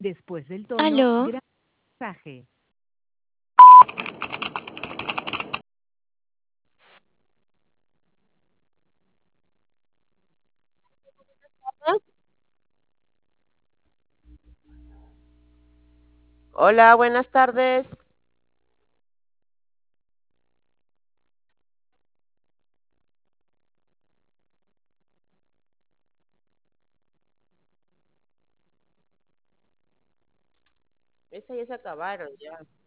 Después del tono, Aló, gran mensaje. Hola, buenas tardes. Esa ya se acabaron, ya.